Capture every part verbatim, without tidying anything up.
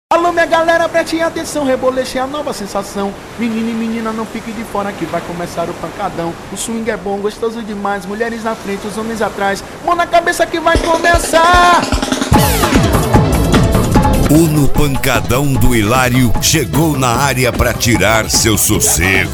Alô minha galera, prestem atenção, Reboleixo é a nova sensação. Menino e menina, não fique de fora que vai começar o pancadão. O swing é bom, gostoso demais, mulheres na frente, os homens atrás. Mão na cabeça que vai começar. O No Pancadão do Hilário chegou na área pra tirar seu sossego.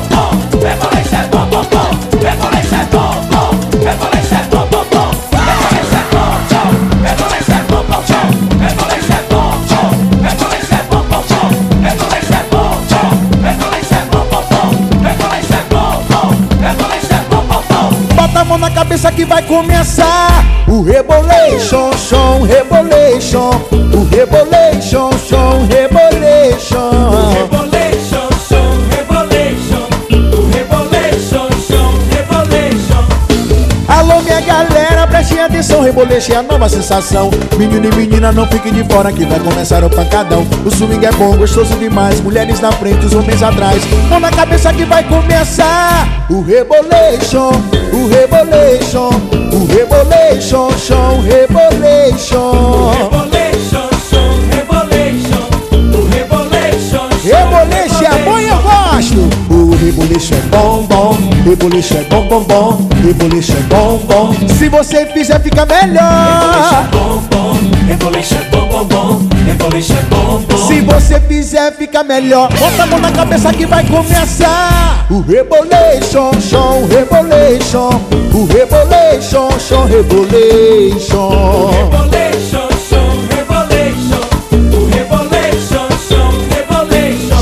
Reboleixo é bom, bom, bom. Reboleixo é bom, bom. Reboleixo é bom, bom, bom. Reboleixo é bom, bom. Reboleixo é bom, bom, bom. Reboleixo é bom, bom. Reboleixo é bom, bom, bom. Reboleixo é bom, bom. Reboleixo é bom, bom, bom. Reboleixo é bom, bom. Reboleixo é bom, bom, bom. Bota a mão na cabeça que vai começar o Rebolation, som, Rebolation. O Rebolation, som, Rebolation. Rebolation, som, Rebolation. O Rebolation, som, Rebolation. Alô minha galera, prestem atenção, Reboleixo é a nova sensação. Menino e menina, não fique de fora que vai começar o pancadão. O swing é bom, gostoso demais, mulheres na frente, os homens atrás. Mão na cabeça que vai começar o Rebolation, o Rebolation. O Rebolation, som, Rebolation. Rebolation, som, Rebolation. O Rebolation, som, Reboleixo é bom e eu gosto. O Reboleixo é bom, bom. Reboleixo é bom, bom, bom. Reboleixo é bom, bom. Se você fizer, fica Rebolation é melhor. bom, bom. Rebolation é bom, bom, bom. Rebolation é bom, bom. Se você fizer, fica melhor. Bota a mão na cabeça que vai começar o Rebolation, som, Rebolation. O Rebolation, som, Rebolation. Rebolation, som, Rebolation. O Rebolation, som, Rebolation.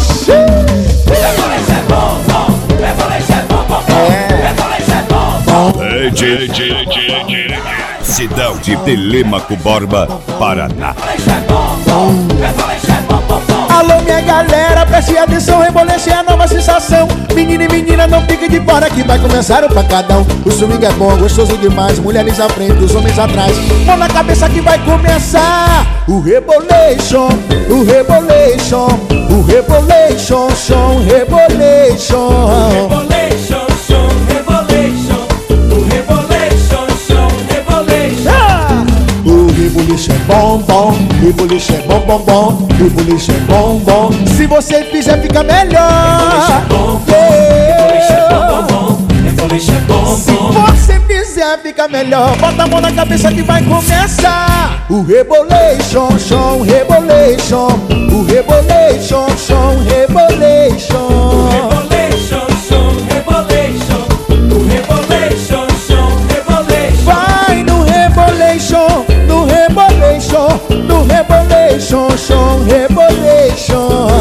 Rebolation é bom, bom. Rebolation é bom, bom, bom. Rebolation é bom, bom. É, tchê, tchê, tchê, tchê. Cidade de Telêmaco Borba, Paraná. Rebolation é bom, bom. Rebolation é bom, bom, bom. Alô minha galera, preste atenção, Reboleixo é a nova sensação. Menino e menina, não fique de fora que vai começar o pancadão. O swing é bom, gostoso demais, mulheres à frente, os homens atrás. Mão na cabeça que vai começar o Rebolation, o Rebolation. O Rebolation, som, Rebolation. Rebolation, som, Rebolation. O Rebolation, som, Rebolation. Ah! O Rebolation é bom, bom. Rebolation é bom, bom, bom. Rebolation é bom, bom. Se você fizer, fica melhor. Rebolation é bom, bom. Rebolation é bom, bom, bom. Rebolation é bom, Se bom. você fizer, fica melhor. Bota a mão na cabeça que vai começar o Rebolation, som, Rebolation. O Rebolation, som, Rebolation. Rebolation, som, Rebolation. O Rebolation, som, Rebolation. Vai no Rebolation, no Rebolation, no Rebolation, som, Rebolation.